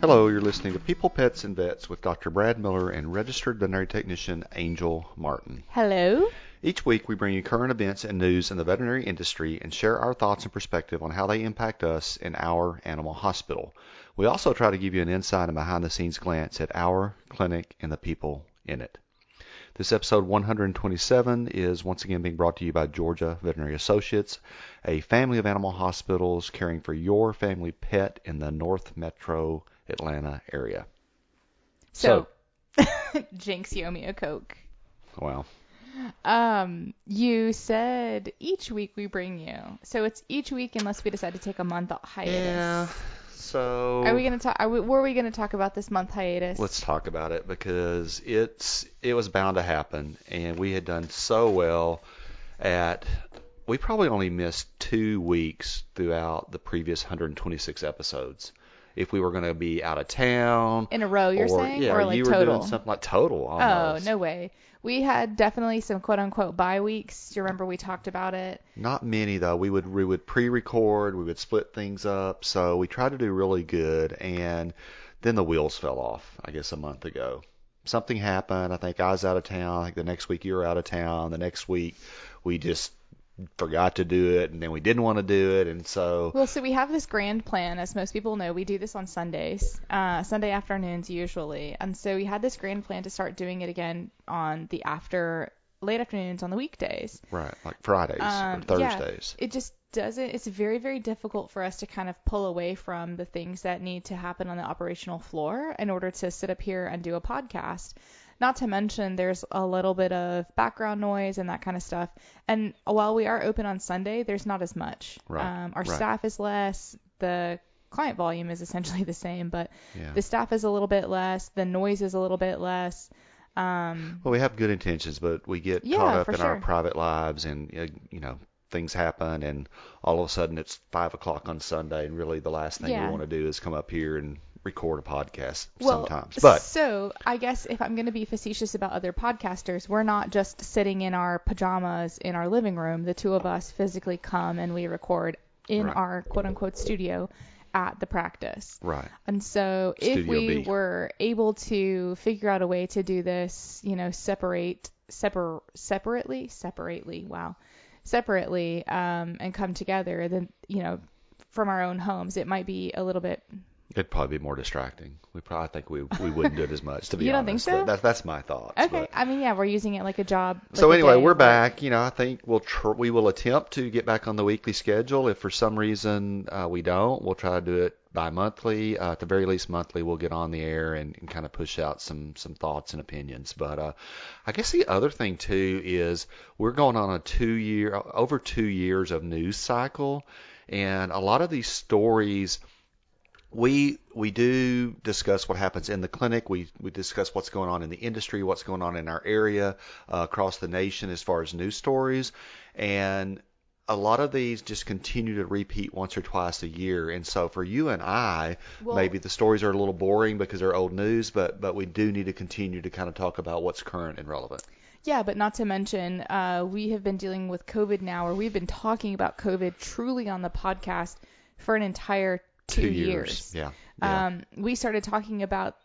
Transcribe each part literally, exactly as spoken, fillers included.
Hello, you're listening to People, Pets, and Vets with Doctor Brad Miller and registered veterinary technician Angel Martin. Hello. Each week we bring you current events and news in the veterinary industry and share our thoughts and perspective on how they impact us in our animal hospital. We also try to give you an inside and behind-the-scenes glance at our clinic and the people in it. This episode one hundred twenty-seven is once again being brought to you by Georgia Veterinary Associates, a family of animal hospitals caring for your family pet in the North Metro Atlanta area. So, so Jinx, you owe me a Coke. Wow. Um, you said each week we bring you. So it's each week unless we decide to take a month hiatus. Yeah. So are we gonna talk? Are we, were we gonna talk about this month hiatus? Let's talk about it because it's it was bound to happen, and we had done so well at. We probably only missed two weeks throughout the previous one hundred twenty-six episodes. If we were going to be out of town in a row, you're or, saying, yeah, or or like you were total? Doing something like total. Almost. Oh, no way. We had definitely some quote unquote bye weeks. Do you remember we talked about it? Not many though. We would we would pre-record. We would split things up. So we tried to do really good, and then the wheels fell off. I guess a month ago, something happened. I think I was out of town. I think the next week you were out of town. The next week we just forgot to do it, and then we didn't want to do it, and so well so we have this grand plan. As most people know, we do this on Sundays, uh Sunday afternoons usually, and so we had this grand plan to start doing it again on the after late afternoons on the weekdays, right, like Fridays um, or Thursdays. Yeah, it just doesn't it's very very difficult for us to kind of pull away from the things that need to happen on the operational floor in order to sit up here and do a podcast. Not to mention there's a little bit of background noise and that kind of stuff. And while we are open on Sunday, there's not as much. Right. Um, our right. staff is less. The client volume is essentially the same, but yeah. the staff is a little bit less. The noise is a little bit less. Um, well, we have good intentions, but we get yeah, caught up in sure. our private lives, and you know things happen, and all of a sudden it's five o'clock on Sunday, and really the last thing yeah. we want to do is come up here and record a podcast well, sometimes. But so I guess if I'm going to be facetious about other podcasters, we're not just sitting in our pajamas in our living room. The two of us physically come and we record in right. our quote unquote studio at the practice. Right. And so Studio if we B. were able to figure out a way to do this, you know, separate, separ- separately, separately, wow, separately, um, and come together, then, you know, from our own homes, it might be a little bit. It'd probably be more distracting. We probably think we we wouldn't do it as much, to be you don't honest. think so? That's that's my thoughts. Okay. But. I mean, yeah, we're using it like a job. Like so a anyway, day we're of work. back. You know, I think we'll tr- we will attempt to get back on the weekly schedule. If for some reason uh, we don't, we'll try to do it bi-monthly. Uh, at the very least, monthly. We'll get on the air and, and kind of push out some some thoughts and opinions. But uh, I guess the other thing too is we're going on a two year over two years of news cycle, and a lot of these stories. We we do discuss what happens in the clinic. We we discuss what's going on in the industry, what's going on in our area, uh, across the nation as far as news stories. And a lot of these just continue to repeat once or twice a year. And so for you and I, well, maybe the stories are a little boring because they're old news, but, but we do need to continue to kind of talk about what's current and relevant. Yeah, but not to mention, uh, we have been dealing with COVID now, or we've been talking about COVID truly on the podcast for an entire Two, Two years. years. Yeah. yeah. Um, we started talking about,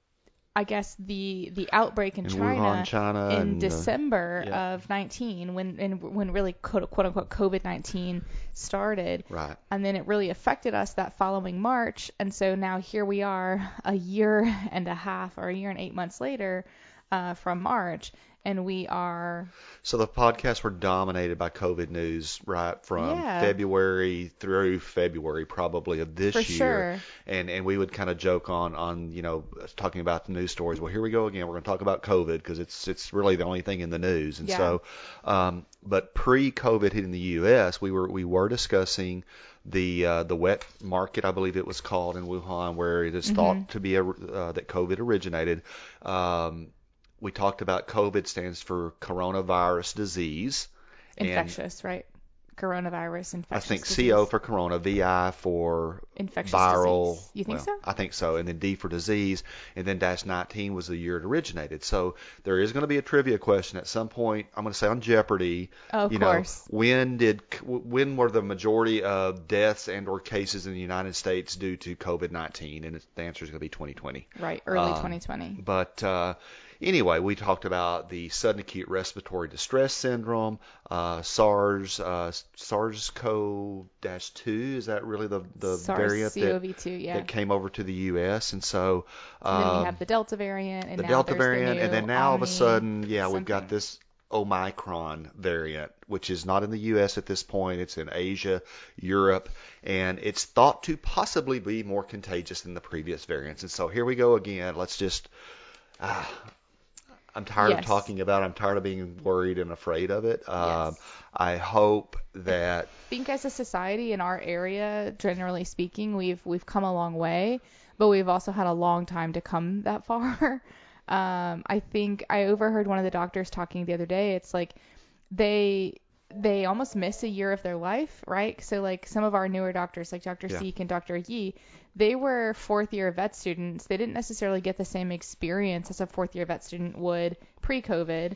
I guess, the the outbreak in, in China, Wuhan, China in and, December uh, yeah. of nineteen, when and when really quote, quote unquote COVID nineteen started. Right. And then it really affected us that following March. And so now here we are, a year and a half or a year and eight months later, uh, from March. And we are... So the podcasts were dominated by COVID news, right, from yeah. February through February probably of this For year. Sure. And and we would kind of joke on, on, you know, talking about the news stories. Well, here we go again. We're going to talk about COVID because it's it's really the only thing in the news. And yeah. so, um, but pre-COVID hitting the U S, we were we were discussing the uh, the wet market, I believe it was called, in Wuhan, where it is mm-hmm. thought to be a, uh, that COVID originated. Um, We talked about COVID stands for coronavirus disease. Infectious, and right? coronavirus infectious I think disease. C O for corona, V I for infectious viral. disease. You think well, so? I think so. And then D for disease. And then dash nineteen was the year it originated. So there is going to be a trivia question at some point. I'm going to say on Jeopardy. Oh, of you course. know, when did when were the majority of deaths and or cases in the United States due to COVID nineteen? And it's, the answer is going to be twenty twenty. Right, early Um, twenty twenty. But uh, anyway, we talked about the sudden acute respiratory distress syndrome, uh, SARS, uh, SARS-CoV two. Is that really the the variant SARS-C o V two, that, yeah. that came over to the U S? And so um, And then we have the Delta variant, and the now Delta there's variant, the new and then now all of a Omni sudden, yeah, we've got something. this Omicron variant, which is not in the U S at this point. It's in Asia, Europe, and it's thought to possibly be more contagious than the previous variants. And so here we go again. Let's just, ah, I'm tired Yes. of talking about it. I'm tired of being worried and afraid of it. Um, Yes. I hope that, I think as a society in our area, generally speaking, we've we've come a long way, but we've also had a long time to come that far. Um, I think I overheard one of the doctors talking the other day. It's like they they almost miss a year of their life, right? So like some of our newer doctors, like Doctor Yeah. Seek and Doctor Yi, they were fourth year vet students. They didn't necessarily get the same experience as a fourth year vet student would pre-COVID.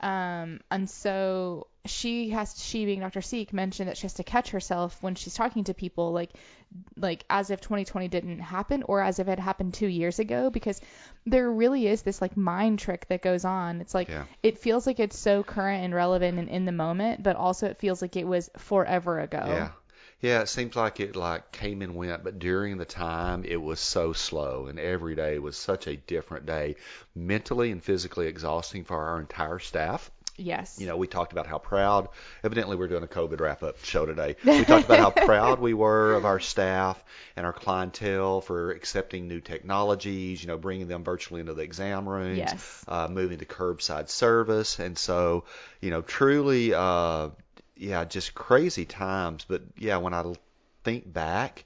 Um, and so she has, she being Doctor Seek, mentioned that she has to catch herself when she's talking to people, like, like as if twenty twenty didn't happen or as if it happened two years ago, because there really is this like mind trick that goes on. It's like, yeah. it feels like it's so current and relevant and in the moment, but also it feels like it was forever ago. Yeah. Yeah, it seems like it like came and went, but during the time it was so slow, and every day was such a different day, mentally and physically exhausting for our entire staff. Yes. You know, we talked about how proud, evidently we're doing a COVID wrap-up show today. We talked about how proud we were of our staff and our clientele for accepting new technologies, you know, bringing them virtually into the exam rooms, Yes. uh, moving to curbside service. And so, you know, truly, uh, yeah, just crazy times. But yeah, when I think back,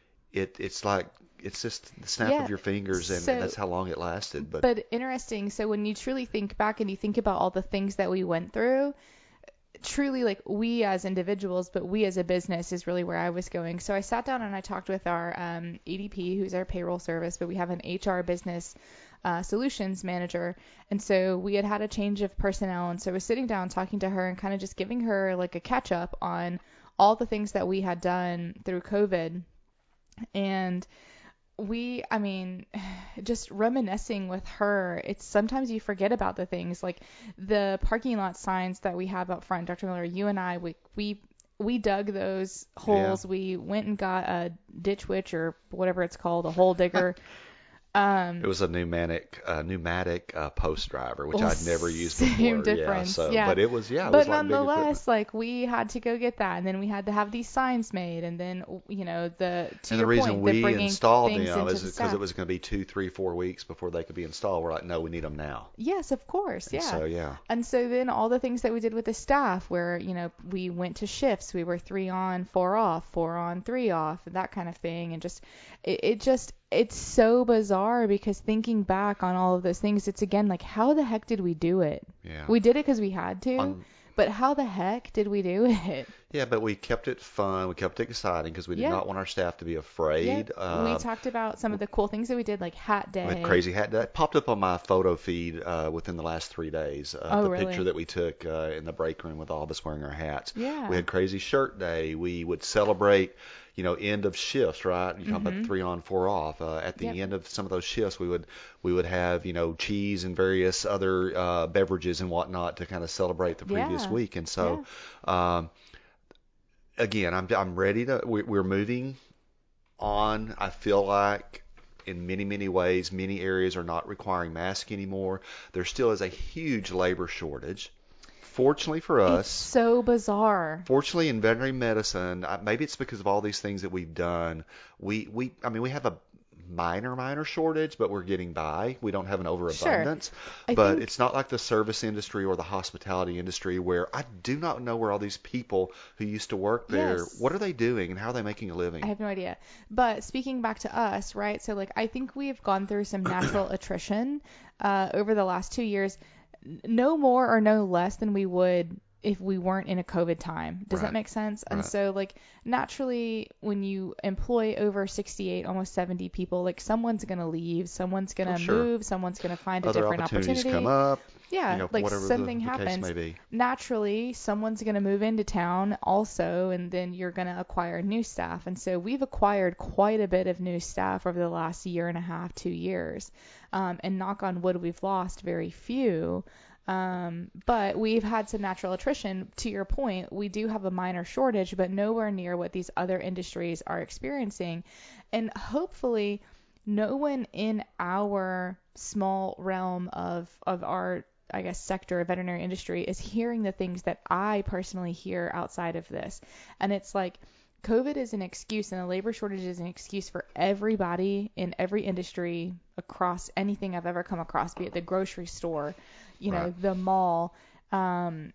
it it's like it's just the snap Yeah, of your fingers, and, so- and that's how long it lasted. But, But interesting. So when you truly think back and you think about all the things that we went through, truly like we as individuals, but we as a business is really where I was going. So I sat down and I talked with our um, A D P, who's our payroll service, but we have an H R business uh, solutions manager. And so we had had a change of personnel. And so I was sitting down talking to her and kind of just giving her like a catch up on all the things that we had done through COVID. And we, I mean, just reminiscing with her, it's sometimes you forget about the things like the parking lot signs that we have up front. Doctor Miller, you and I, we, we, we dug those holes. Yeah. We went and got a ditch witch or whatever it's called, a hole digger. Um, it was a pneumatic, uh, pneumatic uh, post driver, which Well, I'd never used same before. difference, Yeah, so, yeah. but it was, yeah, it but was like big equipment. nonetheless, like we had to go get that, and then we had to have these signs made, and then you know the to And your the reason point, we the bringing installed things them into is the because staff. it was going to be two, three, four weeks before they could be installed. We're like, no, we need them now. Yes, of course, And yeah. so, yeah. And so then all the things that we did with the staff, where you know we went to shifts, we were three on, four off, four on, three off, and that kind of thing, and just it, it just it's so bizarre because thinking back on all of those things, it's again like how the heck did we do it? Yeah. We did it because we had to, On- but how the heck did we do it? Yeah, but we kept it fun. We kept it exciting because we did Yeah. not want our staff to be afraid. Yeah, Uh, we talked about some of the cool things that we did, like hat day. With Crazy Hat, that popped up on my photo feed uh, within the last three days. Uh, Oh, the really? picture that we took uh, in the break room with all of us wearing our hats. Yeah. We had Crazy Shirt Day. We would celebrate, you know, end of shifts, right? You talk about the three on, four off. Uh, at the Yep. end of some of those shifts, we would we would have, you know, cheese and various other uh, beverages and whatnot to kind of celebrate the previous Yeah. week. And so, um, again, I'm I'm ready to. We, we're moving on. I feel like in many, many ways, many areas are not requiring masks anymore. There still is a huge labor shortage. Fortunately for It's us, so bizarre. fortunately in veterinary medicine, uh, maybe it's because of all these things that we've done. We, we, I mean, we have a minor, minor shortage, but we're getting by. We don't have an overabundance. I But think- it's not like the service industry or the hospitality industry where I do not know where all these people who used to work there, Yes. what are they doing and how are they making a living? I have no idea. But speaking back to us, right? So like I think we've gone through some natural attrition uh, over the last two years, n- no more or no less than we would if we weren't in a COVID time. Does Right. that make sense? And Right. so like naturally when you employ over sixty-eight, almost seventy people, like someone's going to leave, someone's going to Oh, sure. move, someone's going to find a Other different opportunities opportunity. come up. Yeah, You know, like whatever something the, the case happens. may be. Naturally, someone's going to move into town also, and then you're going to acquire new staff. And so we've acquired quite a bit of new staff over the last year and a half, two years. Um, and knock on wood, we've lost very few. Um, but we've had some natural attrition. To your point, we do have a minor shortage, but nowhere near what these other industries are experiencing. And hopefully no one in our small realm of, of our, I guess, sector of veterinary industry is hearing the things that I personally hear outside of this. And it's like, COVID is an excuse, and the labor shortage is an excuse for everybody in every industry across anything I've ever come across, be it the grocery store, you know, Right. the mall, um,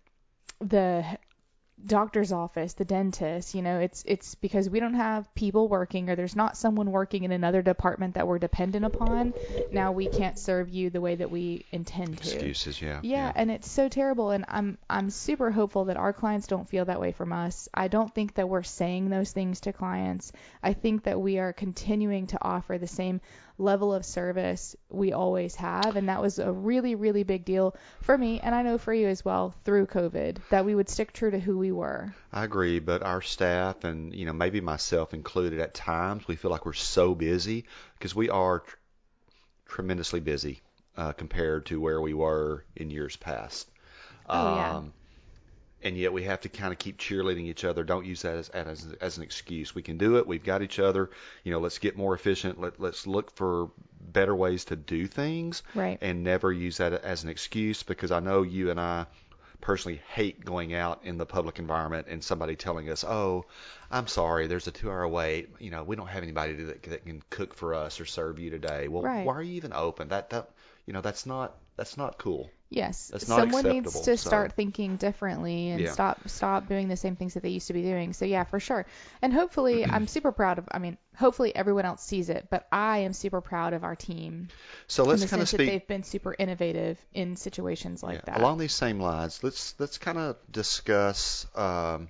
the doctor's office, the dentist. You know, it's it's because we don't have people working, or there's not someone working in another department that we're dependent upon. Now we can't serve you the way that we intend to. Excuses, yeah. Yeah, and it's so terrible, and I'm I'm super hopeful that our clients don't feel that way from us. I don't think that we're saying those things to clients. I think that we are continuing to offer the same level of service we always have, and that was a really, really big deal for me, and I know for you as well, through COVID, that we would stick true to who we were. I agree, but our staff and, you know, maybe myself included, at times we feel like we're so busy because we are tr- tremendously busy uh, compared to where we were in years past. Oh, yeah. Um, and yet we have to kind of keep cheerleading each other. Don't use that as, as as an excuse. We can do it. We've got each other. You know, let's get more efficient. Let, let's look for better ways to do things, Right. and never use that as an excuse, because I know you and I personally hate going out in the public environment and somebody telling us, oh, I'm sorry, there's a two hour wait. You know, we don't have anybody that, that can cook for us or serve you today. Well, Right. why are you even open? That, that, you know, that's not, that's not cool. Yes, That's not someone needs acceptable, to so- start thinking differently and Yeah. stop stop doing the same things that they used to be doing. So yeah, for sure. And hopefully, I'm super proud of. I mean, hopefully everyone else sees it, but I am super proud of our team. So let's in the kind of sense that speak they've been super innovative in situations like yeah, that. along these same lines. Let's let's kind of discuss um,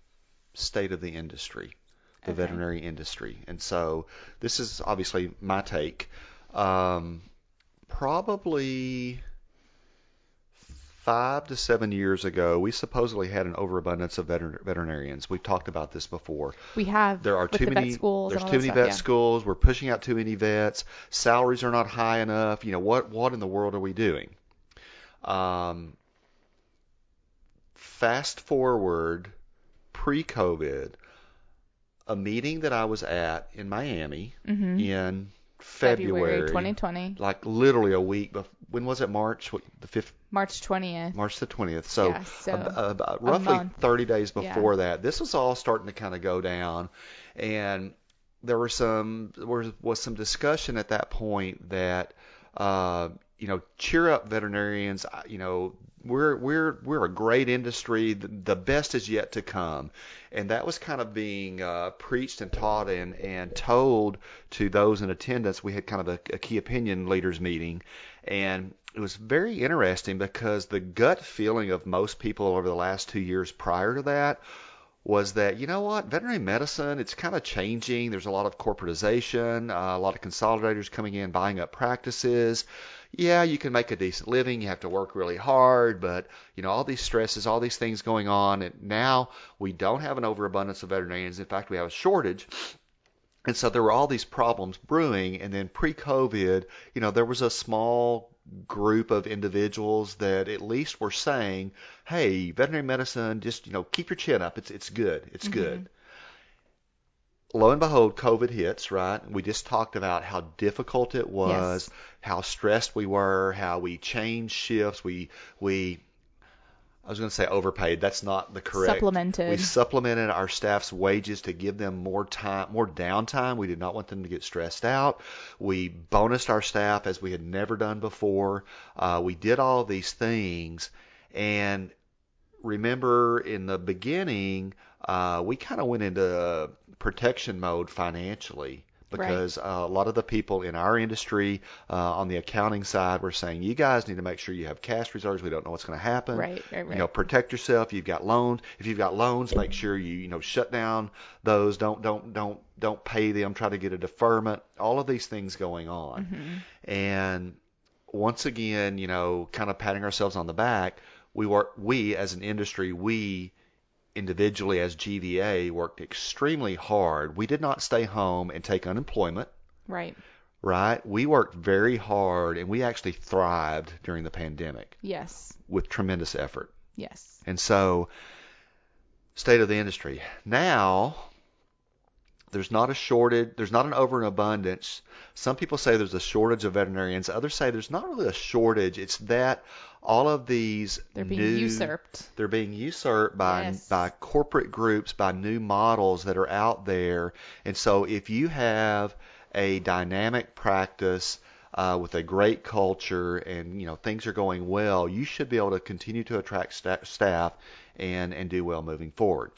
state of the industry, the Okay. veterinary industry. And so this is obviously my take. Um, probably five to seven years ago, we supposedly had an overabundance of veter- veterinarians. We've talked about this before. We have There are with too the many vet schools there's and all too that many stuff, vet yeah. schools. We're pushing out too many vets. Salaries are not high enough. You know, what what in the world are we doing? Um, fast forward pre-COVID, a meeting that I was at in Miami Mhm. in February February, twenty twenty, like literally a week before. When was it? March? What, the fifth? March twentieth. March the twentieth. So, Yeah, so ab- ab- roughly month. thirty days before Yeah. that, this was all starting to kind of go down, and there were some there was, was some discussion at that point that uh, you know, cheer up veterinarians. I- You know, we're we're we're a great industry. The, the best is yet to come, and that was kind of being uh, preached and taught and and told to those in attendance. We had kind of a, a key opinion leaders meeting, and it was very interesting because the gut feeling of most people over the last two years prior to that was that, you know what, veterinary medicine, it's kind of changing. There's a lot of corporatization, uh, a lot of consolidators coming in, buying up practices. Yeah, you can make a decent living. You have to work really hard, but, you know, all these stresses, all these things going on. And now we don't have an overabundance of veterinarians. In fact, we have a shortage. And so there were all these problems brewing. And then pre-COVID, you know, there was a small group of individuals that at least were saying, hey, veterinary medicine, just, you know, keep your chin up. It's it's good. It's Mhm. good. Lo and behold, COVID hits, right? We just talked about how difficult it was, Yes. how stressed we were, how we changed shifts. We we I was going to say overpaid. That's not the correct. Supplemented. We supplemented our staff's wages to give them more time, more downtime. We did not want them to get stressed out. We bonused our staff as we had never done before. Uh, we did all these things, and remember in the beginning, uh, we kind of went into protection mode financially because right. uh, a lot of the people in our industry uh, on the accounting side were saying, you guys need to make sure you have cash reserves. We don't know what's going to happen. Right, right, right. You know, protect yourself. You've got loans. If you've got loans, make sure you you know shut down those. Don't don't don't don't pay them. Try to get a deferment. All of these things going on, mm-hmm. and once again, you know, kind of patting ourselves on the back. We work. We as an industry, we individually as G V A worked extremely hard. We did not stay home and take unemployment. Right. Right? We worked very hard and we actually thrived during the pandemic. Yes. With tremendous effort. Yes. And so, state of the industry. Now, there's not a shortage, there's not an over and abundance. Some people say there's a shortage of veterinarians. Others say there's not really a shortage. It's that all of these they're being new, usurped. They're being usurped by yes. by corporate groups, by new models that are out there. And so if you have a dynamic practice uh, with a great culture and you know things are going well, you should be able to continue to attract sta- staff and and do well moving forward.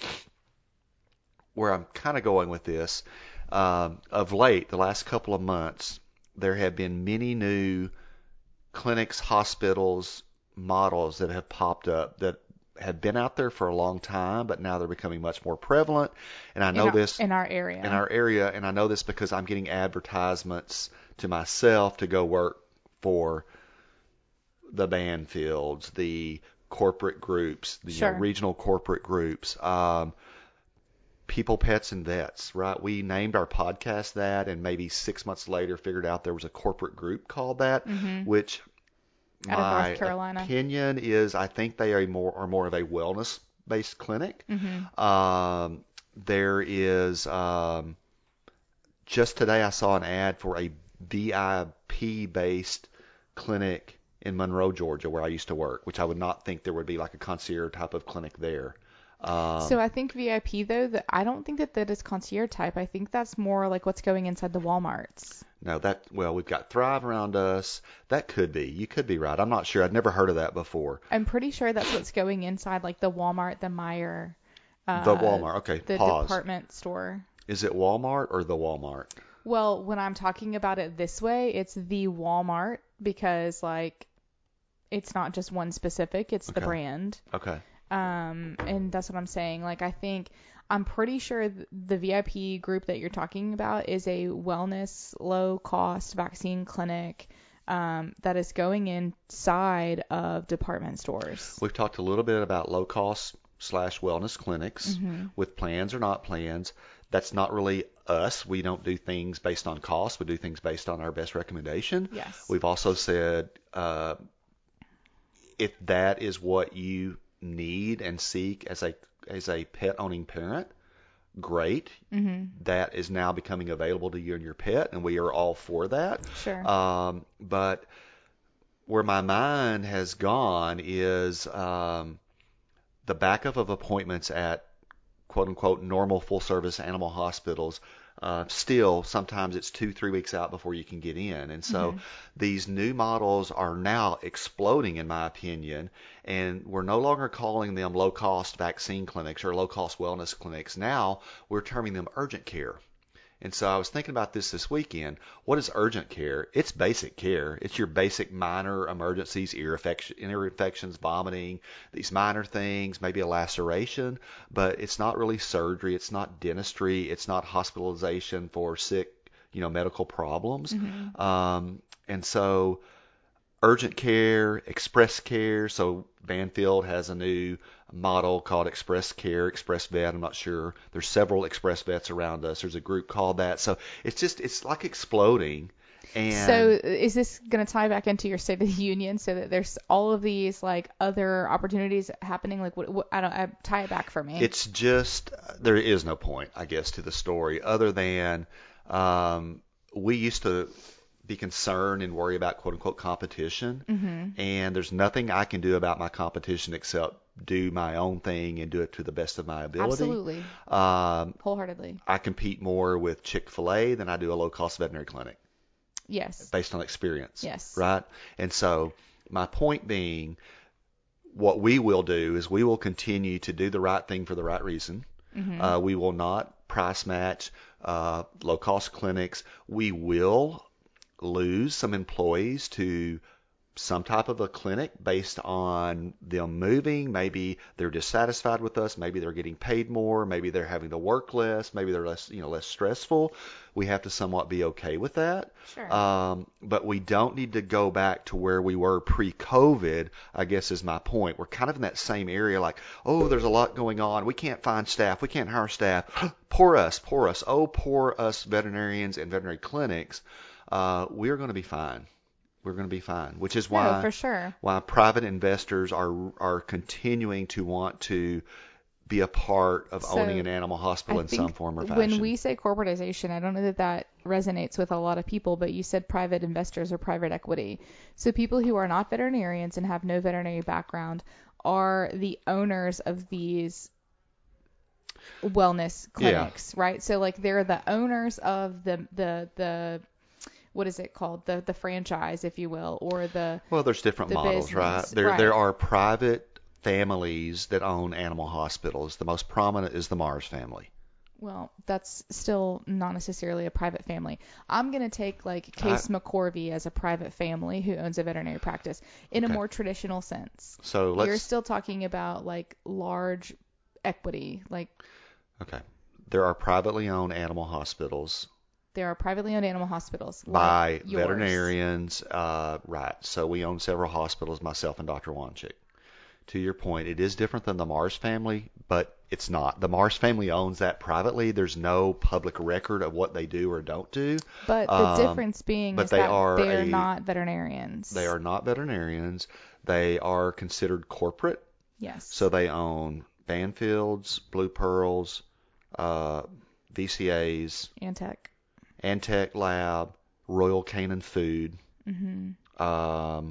Where I'm kind of going with this, um, of late, the last couple of months, there have been many new clinics, hospitals, models that have popped up that have been out there for a long time, but now they're becoming much more prevalent. And I know in our, this in our area. In our area, and I know this because I'm getting advertisements to myself to go work for the Banfields, the corporate groups, the sure. you know, regional corporate groups. Um, People, Pets, and Vets, right? We named our podcast that, and maybe six months later figured out there was a corporate group called that, mm-hmm. which Out my of North Carolina. opinion is I think they are more are more of a wellness-based clinic. Mm-hmm. Um, there is um, just today I saw an ad for a V I P-based clinic in Monroe, Georgia, where I used to work, which I would not think there would be like a concierge type of clinic there. Um, so I think V I P though, that I don't think that that is concierge type. I think that's more like what's going inside the Walmarts. No, that well, we've got Thrive around us. That could be. You could be right. I'm not sure. I'd never heard of that before. I'm pretty sure that's what's going inside like the Walmart, the Meijer. Uh, the Walmart. Okay, the pause. department store. Is it Walmart or the Walmart? Well, when I'm talking about it this way, it's the Walmart because like it's not just one specific. It's okay. the brand. Okay. Um, and that's what I'm saying. Like, I think I'm pretty sure the V I P group that you're talking about is a wellness, low cost vaccine clinic um, that is going inside of department stores. We've talked a little bit about low cost slash wellness clinics mm-hmm. with plans or not plans. That's not really us. We don't do things based on cost. We do things based on our best recommendation. Yes. We've also said uh, if that is what you need and seek as a as a pet owning parent, great. Mm-hmm. That is now becoming available to you and your pet, and we are all for that. Sure. Um, but where my mind has gone is um, the backup of appointments at quote unquote normal full service animal hospitals. Uh, still, sometimes it's two, three weeks out before you can get in. And so mm-hmm. these new models are now exploding, in my opinion, and we're no longer calling them low-cost vaccine clinics or low-cost wellness clinics. Now we're terming them urgent care. And so I was thinking about this this weekend. What is urgent care? It's basic care. It's your basic minor emergencies, ear infection, ear infections, vomiting, these minor things, maybe a laceration, but it's not really surgery. It's not dentistry. It's not hospitalization for sick, you know, medical problems. Mm-hmm. Um, and so urgent care, express care. So Banfield has a new model called Express Care, Express Vet. I'm not sure. There's several Express Vets around us. There's a group called that. So it's just, it's like exploding. And so is this going to tie back into your State of the Union so that there's all of these like other opportunities happening? Like what, what I don't I, tie it back for me. It's just, there is no point, I guess, to the story other than um, we used to be concerned and worry about quote unquote competition. Mm-hmm. And there's nothing I can do about my competition except do my own thing and do it to the best of my ability. Absolutely. Um, Wholeheartedly. I compete more with Chick-fil-A than I do a low-cost veterinary clinic. Yes. Based on experience. Yes. Right? And so my point being, what we will do is we will continue to do the right thing for the right reason. Mm-hmm. Uh, we will not price match, uh, low-cost clinics. We will lose some employees to some type of a clinic based on them moving. Maybe they're dissatisfied with us. Maybe they're getting paid more. Maybe they're having to work less. Maybe they're less, you know, less stressful. We have to somewhat be okay with that. Sure. Um, but we don't need to go back to where we were pre-COVID, I guess is my point. We're kind of in that same area like, oh, there's a lot going on. We can't find staff. We can't hire staff. Poor us, poor us. Oh, poor us veterinarians and veterinary clinics. Uh, we're going to be fine. We're going to be fine, which is why no, for sure. why private investors are are continuing to want to be a part of So, owning an animal hospital I in think some form or fashion. when we say corporatization, I don't know that that resonates with a lot of people, but you said private investors or private equity. So people who are not veterinarians and have no veterinary background are the owners of these wellness clinics, yeah. right? So like they're the owners of the the the what is it called? The the franchise, if you will, or the Well, there's different the models, business. right? There right. there are private families that own animal hospitals. The most prominent is the Mars family. Well, that's still not necessarily a private family. I'm going to take like Case I, McCorvey as a private family who owns a veterinary practice in okay. a more traditional sense. So let's, You're still talking about like large equity, like. Okay. There are privately owned animal hospitals. There are privately owned animal hospitals by like yours. veterinarians, uh, right? So we own several hospitals, myself and Doctor Wanchik. To your point, it is different than the Mars family, but it's not. The Mars family owns that privately. There's no public record of what they do or don't do. But the um, difference being but is they that are they are a, not veterinarians. They are not veterinarians. They are considered corporate. Yes. So they own Banfields, Blue Pearls, uh, V C As, Antech. Antech Lab, Royal Canin Food. Mm-hmm. Um,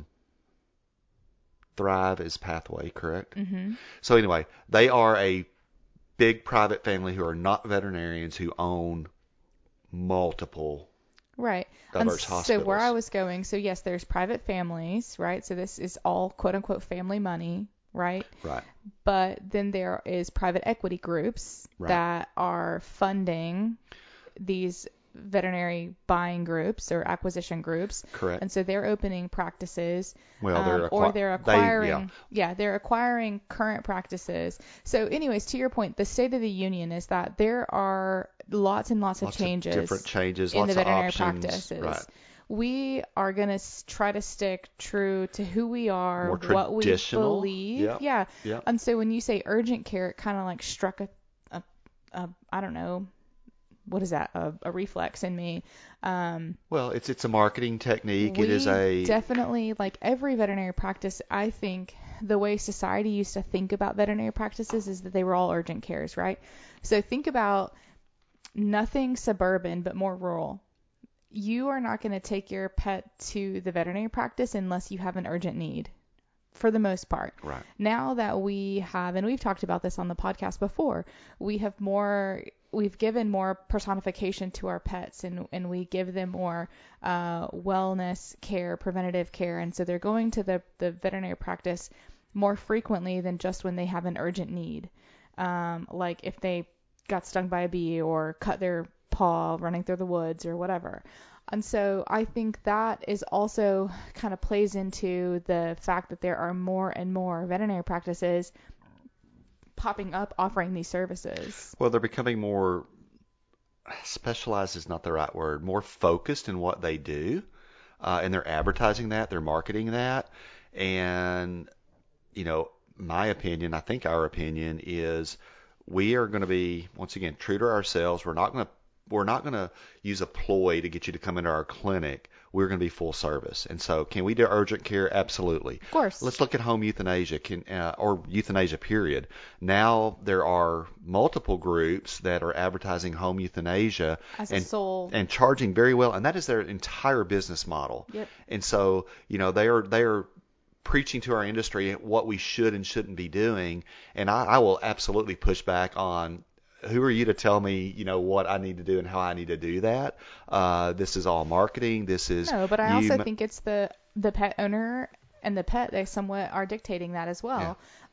Thrive is Pathway, correct? Mm-hmm. So anyway, they are a big private family who are not veterinarians who own multiple right. diverse and hospitals. So where I was going, so yes, there's private families, right? So this is all quote unquote family money, right? Right. But then there is private equity groups right. that are funding these veterinary buying groups or acquisition groups. Correct. And so they're opening practices. Well, they're um, or they're acquiring. They, yeah. yeah, they're acquiring current practices. So, anyways, to your point, the State of the Union is that there are lots and lots, lots of changes, of different changes, in lots the veterinary of options. practices. Right. We are going to try to stick true to who we are, More what we traditional. believe. Yep. Yeah. Yep. And so when you say urgent care, it kind of like struck a, a, a, I don't know, what is that? A, a reflex in me. Um, well, it's it's a marketing technique. It is a definitely like every veterinary practice. I think the way society used to think about veterinary practices is that they were all urgent cares, right? So think about nothing suburban, but more rural. You are not going to take your pet to the veterinary practice unless you have an urgent need. For the most part. Right. Now that we have, and we've talked about this on the podcast before, we have more, we've given more personification to our pets, and, and we give them more uh, wellness care, preventative care. And so they're going to the, the veterinary practice more frequently than just when they have an urgent need. Um, like if they got stung by a bee or cut their paw running through the woods or whatever. And so I think that is also kind of plays into the fact that there are more and more veterinary practices popping up offering these services. Well, they're becoming more specialized is not the right word, more focused in what they do. Uh, and they're advertising that, they're marketing that. And, you know, my opinion, I think our opinion is we are going to be, once again, true to ourselves. We're not going to We're not going to use a ploy to get you to come into our clinic. We're going to be full service. And so can we do urgent care? Absolutely. Of course. Let's look at home euthanasia can, uh, or euthanasia, period. Now there are multiple groups that are advertising home euthanasia as and, a sole and charging very well. And that is their entire business model. Yep. And so, you know, they are, they are preaching to our industry what we should and shouldn't be doing. And I, I will absolutely push back on, who are you to tell me, you know, what I need to do and how I need to do that? Uh, this is all marketing. This is no, but I you also ma- think it's the the pet owner and the pet. They somewhat are dictating that as well.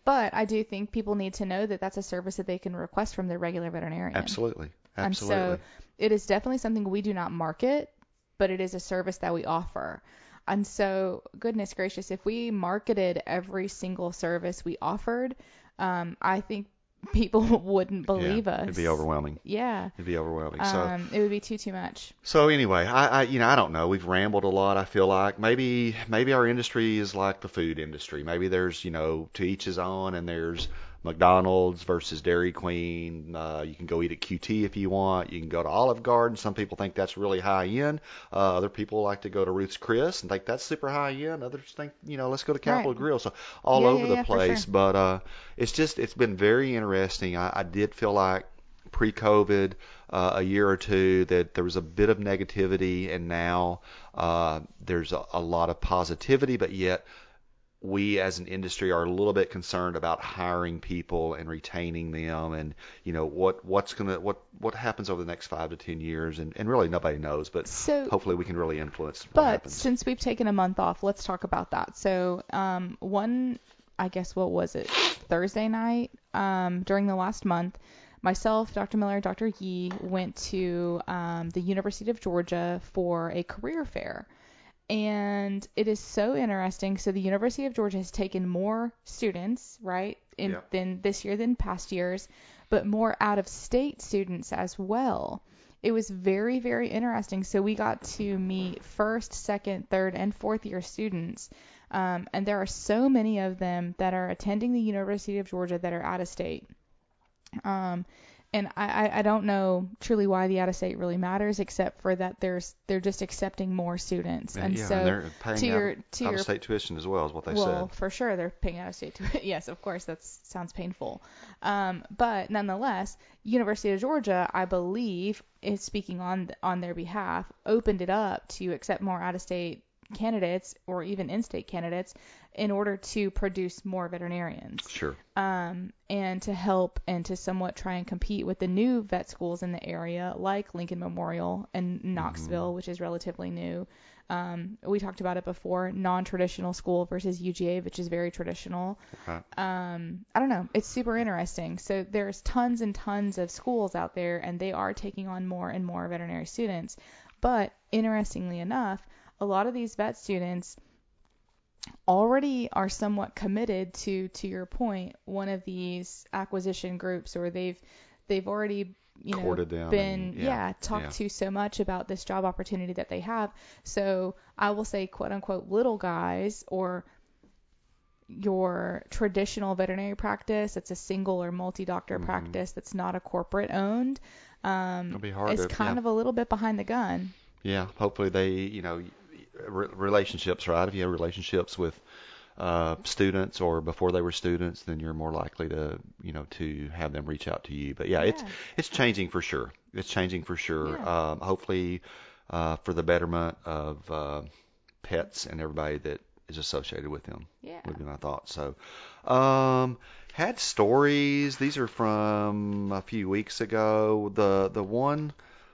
But I do think people need to know that that's a service that they can request from their regular veterinarian. Absolutely. Absolutely. And so it is definitely something we do not market, but it is a service that we offer. And so, goodness gracious, if we marketed every single service we offered, um, I think people wouldn't believe yeah, us. It'd be overwhelming. Yeah. It'd be overwhelming. So um, it would be too, too much. So anyway, I, I, you know, I don't know. We've rambled a lot. I feel like maybe, maybe our industry is like the food industry. Maybe there's, you know, to each his own, and there's McDonald's versus Dairy Queen. Uh, you can go eat at Q T if you want. You can go to Olive Garden. Some people think that's really high end. Uh, other people like to go to Ruth's Chris and think that's super high end. Others think, you know, let's go to Capitol Right. Grill. So all yeah, over yeah, the yeah, place. Sure. But uh, it's just, it's been very interesting. I, I did feel like pre-COVID, uh, a year or two, that there was a bit of negativity, and now uh, there's a, a lot of positivity, but yet we as an industry are a little bit concerned about hiring people and retaining them, and you know what what's gonna what what happens over the next five to ten years, and, and really nobody knows, but so, hopefully we can really influence what but happens. Since we've taken a month off, let's talk about that. So um, one, I guess what was it, Thursday night um, during the last month, myself, Doctor Miller, Doctor Yee went to um, the University of Georgia for a career fair. And it is so interesting. So the University of Georgia has taken more students, right, in Yeah. than this year than past years, but more out-of-state students as well. It was very, very interesting. So we got to meet first, second, third, and fourth year students. Um, and there are so many of them that are attending the University of Georgia that are out of state. Um, and I, I don't know truly why the out-of-state really matters, except for that there's they're just accepting more students, and yeah, so and they're paying to out, your to your out-of-state tuition as well, is what they well, said. for sure they're paying out-of-state tuition. Yes, of course, that sounds painful. Um, but nonetheless, University of Georgia, I believe, is speaking on on their behalf, opened it up to accept more out-of-state candidates or even in-state candidates in order to produce more veterinarians. Sure. Um, and to help and to somewhat try and compete with the new vet schools in the area, like Lincoln Memorial and Knoxville, Mm-hmm. which is relatively new. Um, we talked about it before, non-traditional school versus U G A, which is very traditional. Right. Um, I don't know. It's super interesting. So there's tons and tons of schools out there, and they are taking on more and more veterinary students. But interestingly enough, a lot of these vet students already are somewhat committed to, to your point, one of these acquisition groups, or they've they've already you know Courted them been and, yeah, yeah, talked yeah. to so much about this job opportunity that they have. So I will say, quote unquote, little guys, or your traditional veterinary practice, it's a single or multi-doctor Mm-hmm. practice that's not a corporate owned, um, It'll be hard is to- kind yeah. of a little bit behind the gun. Yeah, hopefully they, you know, re- relationships, right? If you have relationships with uh, students or before they were students, then you're more likely to, you know, to have them reach out to you. But yeah, it's Yeah. it's changing for sure. It's changing for sure. Yeah. Um, hopefully, uh, for the betterment of uh, pets and everybody that is associated with them. Yeah. Would be my thought. So, um, had stories. These are from a few weeks ago. The the one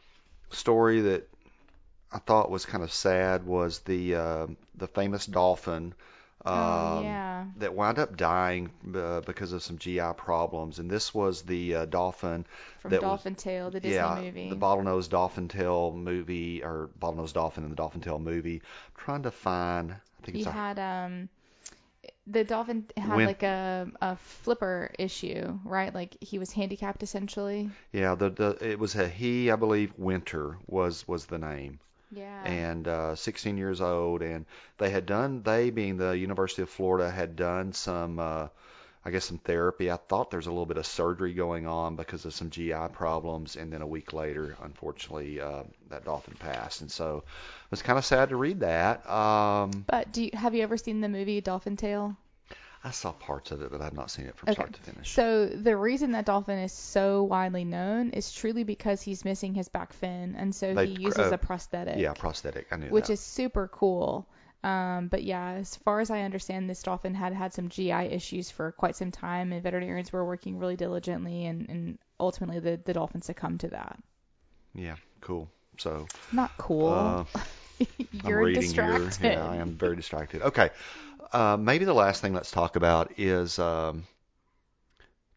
story that I thought was kind of sad was the uh, the famous dolphin um, Oh, yeah. that wound up dying uh, because of some G I problems. And this was the uh, dolphin From that Dolphin was, Tale, the Disney yeah, movie. the bottlenose dolphin tail movie, or bottlenose dolphin in the dolphin tail movie. I'm trying to find, I think He it's a had um the dolphin had When- like a a flipper issue, right? Like he was handicapped essentially. yeah, the, the it was a he, I believe. Winter was was the name. Yeah. And uh, sixteen years old, and they had done, they being the University of Florida, had done some, uh, I guess, some therapy. I thought there's a little bit of surgery going on because of some G I problems, and then a week later, unfortunately, uh, that dolphin passed. And so it was kind of sad to read that. Um, But do you, have you ever seen the movie Dolphin Tale? I saw parts of it, but I've not seen it from Okay. start to finish. So the reason that dolphin is so widely known is truly because he's missing his back fin, and so They- he uses uh, a prosthetic. Yeah, prosthetic. I knew Which that. is super cool. Um, but yeah, as far as I understand, this dolphin had had some G I issues for quite some time, and veterinarians were working really diligently, and, and ultimately the, the dolphin succumbed to that. Yeah, cool. So Not cool. Uh, You're I'm reading distracted. here. Yeah, I am very distracted. Okay. Uh, maybe the last thing let's talk about is um,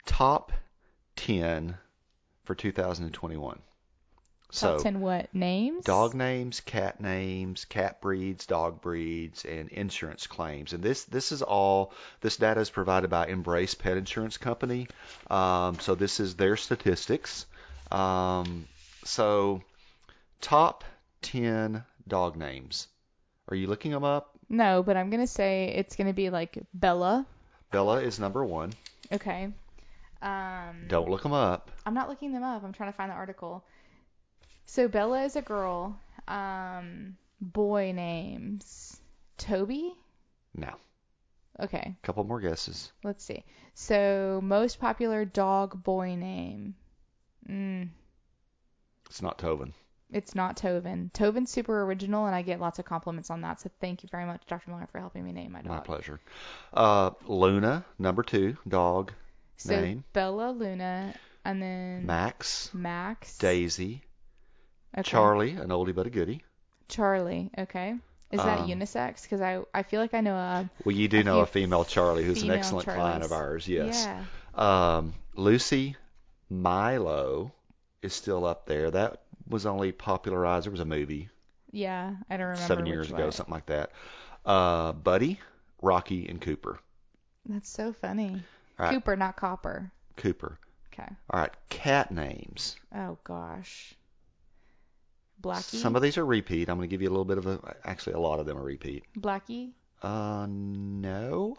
top ten for two thousand twenty-one. Top So, ten what? Names? dog names, cat names, cat breeds, dog breeds, and insurance claims. And this this is all, this data is provided by Embrace Pet Insurance Company. Um, so this is their statistics. Um, so top ten dog names. Are you looking them up? No, but I'm going to say it's going to be like Bella. Bella is number one. Okay. Um, Don't look them up. I'm not looking them up. I'm trying to find the article. So Bella is a girl. Um, boy names. Toby? No. Okay, Couple more guesses. let's see. So most popular dog boy name. Mm, It's not Tovin. it's not Tovin. Tovin's super original, and I get lots of compliments on that. So thank you very much, Doctor Miller, for helping me name my dog. My pleasure. Uh, Luna, number two, dog So name. Bella, Luna, and then Max, Max. Daisy, Okay. Charlie, an oldie but a goodie. Charlie. Okay. Is that Um, unisex? Because I, I feel like I know a Well, you do a know few a female Charlie who's an female excellent client Charlies. of ours. Yes. Yeah. Um, Lucy Milo is still up there. That was only popularized. There was a movie Yeah. I don't remember. seven which years ago, way. something like that. Uh, Buddy, Rocky, and Cooper. That's so funny. All right. Cooper, not Copper. Cooper. Okay. All right. Cat names. Oh gosh. Blackie. Some of these are repeat. I'm going to give you a little bit of a. Actually, a lot of them are repeat. Blackie. Uh, no.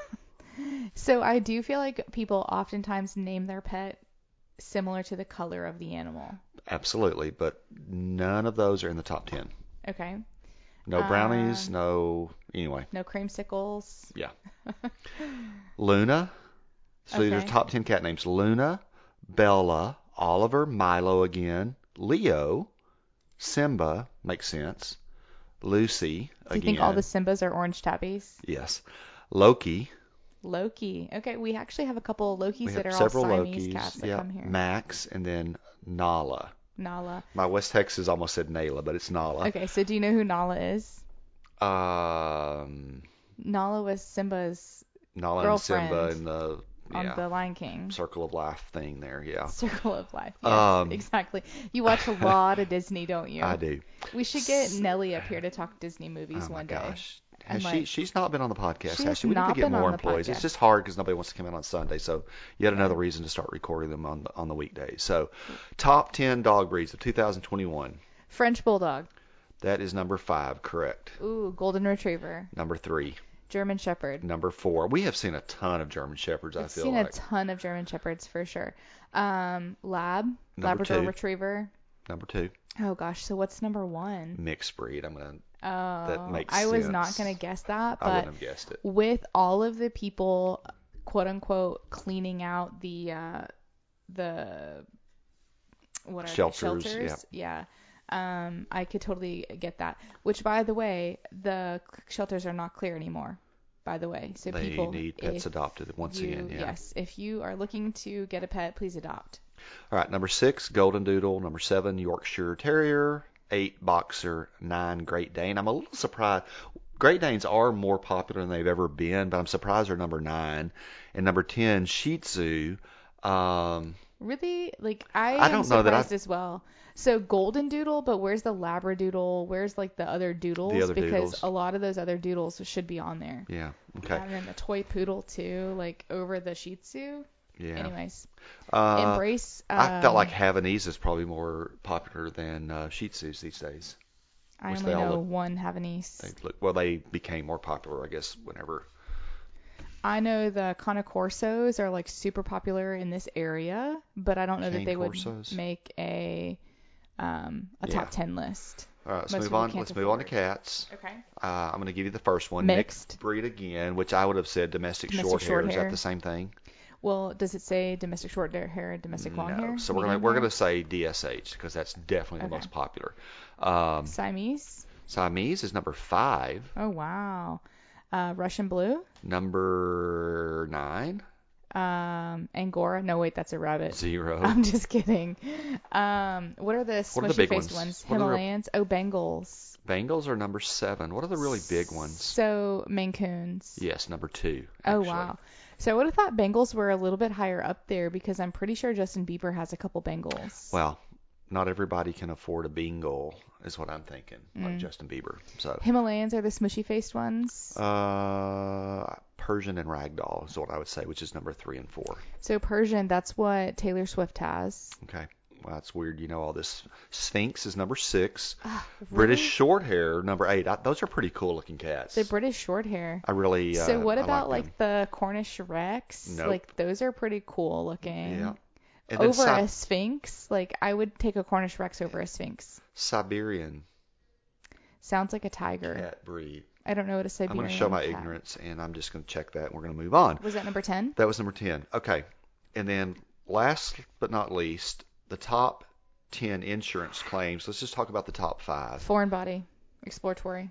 So I do feel like people oftentimes name their pet similar to the color of the animal. Absolutely, but none of those are in the top ten. Okay. No brownies, Um, no. Anyway, No creamsicles. yeah. Luna. So these are Okay. top ten cat names. Luna, Bella, Oliver, Milo again, Leo, Simba, makes sense. Lucy, Do you again. think all the Simbas are orange tabbies? Yes. Loki. Loki. Okay, we actually have a couple of Lokis We that have are all several Siamese Lokis. cats that Yeah. come here. Max, and then Nala. Nala. My West Texas almost said Nayla, but it's Nala. Okay, so do you know who Nala is? Um, Nala was Simba's Nala and Simba Girlfriend in the on yeah The Lion King. Circle of Life thing there. Yeah. Circle of Life. Yes, Um, exactly. You watch a lot of Disney, don't you? I do. We should get Nellie up here to talk Disney movies Oh my one day. gosh. And, Has she? like, She's not been on the podcast, she has has she? We need not to get been more on the employees. It's podcast. just hard because nobody wants to come in on Sunday. So yet Yeah. another reason to start recording them on the, on the weekdays. So top ten dog breeds of two thousand twenty-one. French Bulldog. That is number five, correct. Ooh, Golden Retriever. Number three. German Shepherd. Number four. We have seen a ton of German Shepherds, I I've feel seen like. a ton of German Shepherds for sure. Um, Lab. Number Labrador two. Retriever. Number two. Oh gosh, so what's number one? Mixed breed. I'm gonna. Oh, makes I was sense. not gonna guess that, I but wouldn't have guessed it. with all of the people, quote unquote, cleaning out the uh, the what are Shelters, they? Shelters, yeah. Um, I could totally get that. Which, by the way, the shelters are not clear anymore. By the way, so They people need pets if adopted once you, again. Yeah. Yes, if you are looking to get a pet, please adopt. All right. Number six, Golden Doodle. Number seven, Yorkshire Terrier. Eight, Boxer. Nine, Great Dane. I'm a little surprised. Great Danes are more popular than they've ever been, but I'm surprised they're number nine. And number ten, Shih Tzu. Um, Really? Like, I, I am don't know that I- surprised as well. So Golden Doodle, but where's the Labradoodle? Where's like the other doodles? The other because doodles. a lot of those other doodles should be on there. yeah. Okay. And then the toy poodle too, like over the Shih Tzu. Yeah. Anyways, Uh, Embrace. Um, I felt like Havanese is probably more popular than uh, Shih Tzus these days. I which only they all know look- one Havanese. They look, well, they became more popular, I guess, whenever. I know the Canacorsos are like super popular in this area, but I don't know that Cane they would Corsos? make a um, a Yeah. top ten list. All right, let's Most move people on. can't Let's move on to afford. cats. Okay. Uh, I'm going to give you the first one. Mixed. breed again, which I would have said domestic, Domestic short hair. short Is hair. that the same thing? Well, does it say domestic short hair and domestic long no. hair? So we're gonna Medium we're hair? gonna say D S H because that's definitely the Okay. most popular. Um, Siamese. Siamese is number five. Oh wow. Uh, Russian blue. Number nine. Um, Angora. No, wait, that's a rabbit. Zero. I'm just kidding. Um, what are the What are the big smushy-faced ones? ones? What are the real- Himalayans. Oh, Bengals. Bengals are number seven. What are the really big ones? So, Maine Coons. Yes, number two. Oh, Actually. wow. So I would have thought Bengals were a little bit higher up there because I'm pretty sure Justin Bieber has a couple Bengals. Well, not everybody can afford a Bengal, is what I'm thinking, like Mm. Justin Bieber. So Himalayans are the smushy-faced ones. uh, Persian and Ragdoll is what I would say, which is number three and four. So Persian, that's what Taylor Swift has. Okay. Well, that's weird. You know all this. Sphinx is number six. Ah, really? British Shorthair, number eight. I, those are pretty cool looking cats. The British short hair. I really. Uh, So what I about like, like the Cornish Rex? Nope. Like those are pretty cool looking. Yeah. And then Over Si- a Sphinx? Like I would take a Cornish Rex over a Sphinx. Siberian Sounds like a tiger. cat breed. I don't know what a I'm Siberian going to show my cat. ignorance, and I'm just going to check that, and we're going to move on. Was that number ten? That was number ten. Okay. And then last but not least, the top ten insurance claims. Let's just talk about the top five. Foreign body. Exploratory.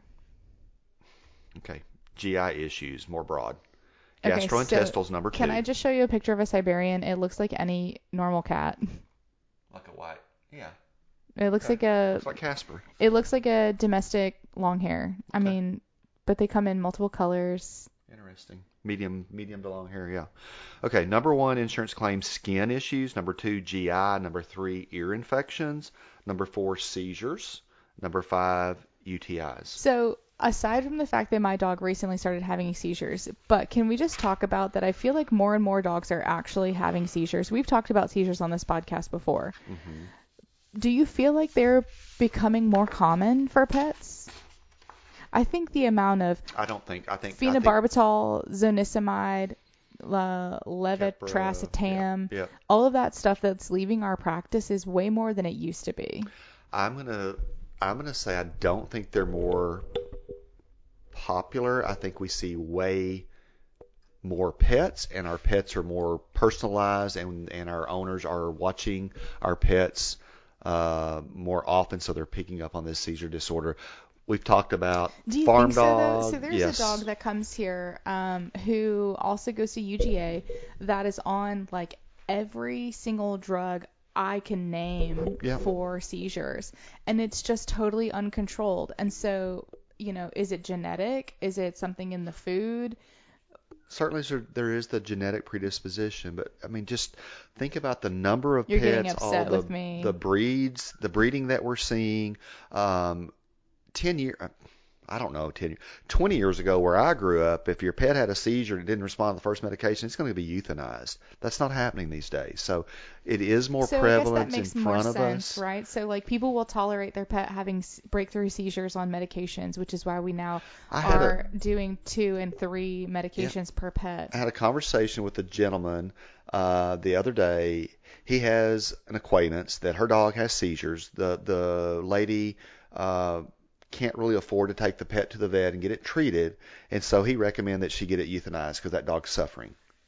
Okay. G I issues, more broad. Okay, Gastrointestinal's so number two. Can I just show you a picture of a Siberian? It looks like any normal cat. Like a white. Yeah. It looks Okay. like a Looks like Casper. it looks like a domestic long hair. I Okay. mean, but they come in multiple colors. Interesting. Medium, medium to long hair, yeah. Okay, number one, insurance claims skin issues. Number two, G I. Number three, ear infections. Number four, seizures. Number five, U T Is. So aside from the fact that my dog recently started having seizures, but can we just talk about that? I feel like more and more dogs are actually having seizures. We've talked about seizures on this podcast before. Mm-hmm. Do you feel like they're becoming more common for pets? I think the amount of I don't think. I think. phenobarbital, zonisamide, uh, levetiracetam, Yeah, yeah. all of that stuff that's leaving our practice is way more than it used to be. I'm gonna. I'm gonna say I don't think they're more popular. I think we see way more pets, and our pets are more personalized, and and our owners are watching our pets uh, more often, so they're picking up on this seizure disorder. We've talked about Do you farm think so, though? dog. So there's yes. a dog that comes here um, who also goes to U G A that is on like every single drug I can name Yeah. for seizures, and it's just totally uncontrolled. And so, you know, is it genetic? Is it something in the food? Certainly there- there is the genetic predisposition, but I mean, just think about the number of You're getting pets, all upset the with me. the breeds, the breeding that we're seeing. Um, ten year, I don't know, ten, twenty years ago where I grew up, if your pet had a seizure and it didn't respond to the first medication, it's going to be euthanized. That's not happening these days. So it is more so prevalent I guess that makes in more front of sense, us. right? So like people will tolerate their pet having s- breakthrough seizures on medications, which is why we now I had a- are doing two and three medications per pet. I had a conversation with a gentleman uh, the other day. He has an acquaintance that her dog has seizures. The the lady uh, can't really afford to take the pet to the vet and get it treated, and so he recommended that she get it euthanized because that dog's suffering.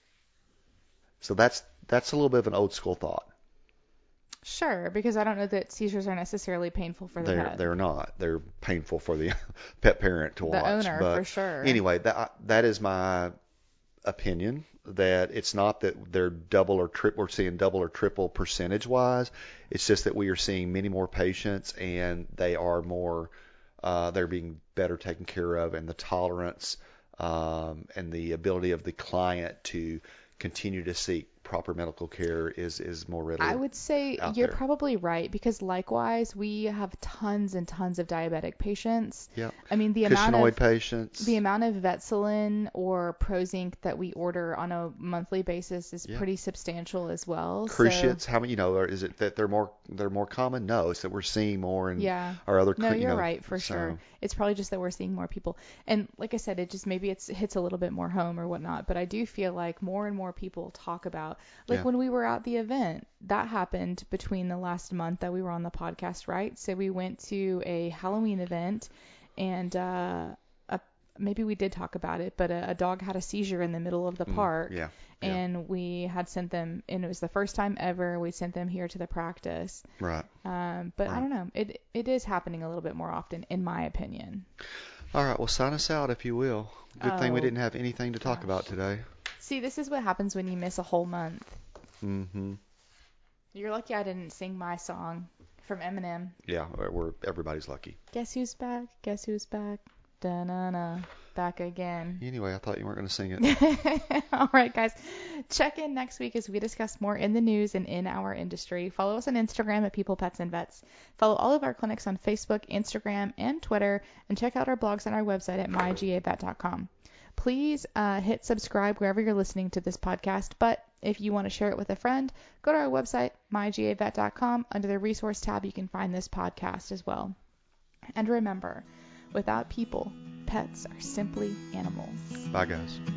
So that's that's a little bit of an old school thought. Sure, because I don't know that seizures are necessarily painful for the They're pet. they're not. They're painful for the pet parent to The watch. owner, but for sure. Anyway, that that is my opinion, that it's not that they're double or triple, we're seeing double or triple percentage wise. It's just that we are seeing many more patients, and they are more, uh, they're being better taken care of, and the tolerance um, and the ability of the client to continue to seek proper medical care is is more readily. I would say out you're there. probably right, because likewise we have tons and tons of diabetic patients. Yeah. I mean the amount Cushingoid of patients. the amount of Vetselin or Prozinc that we order on a monthly basis is Yeah. pretty substantial as well. Cruciates, So, how many, you know, or is it that they're more they're more common? No, it's that we're seeing more in yeah. our other. No, cru- you you're know, right, for so- sure. It's probably just that we're seeing more people. And like I said, it just maybe it's hits a little bit more home or whatnot. But I do feel like more and more people talk about, like Yeah. when we were at the event, that happened between the last month that we were on the podcast, right? So we went to a Halloween event, and uh, a, maybe we did talk about it, but a, a dog had a seizure in the middle of the Mm, park. yeah. yeah. And we had sent them, and it was the first time ever we sent them here to the practice. Right. Um, but I Right. don't know. It it is happening a little bit more often, in my opinion. All right. Well, sign us out if you will. Good thing we Oh, didn't have anything to talk gosh. about today. See, this is what happens when you miss a whole month. Mm-hmm. You're lucky I didn't sing my song from Eminem. Yeah, we're everybody's lucky. Guess who's back? Guess who's back? Da-na-na. Back again. Anyway, I thought you weren't going to sing it. All right, guys. Check in next week as we discuss more in the news and in our industry. Follow us on Instagram at People, Pets, and Vets. Follow all of our clinics on Facebook, Instagram, and Twitter. And check out our blogs on our website at my g a vet dot com. Please uh, hit subscribe wherever you're listening to this podcast. But if you want to share it with a friend, go to our website, my g a vet dot com. Under the resource tab, you can find this podcast as well. And remember, without people, pets are simply animals. Bye, guys.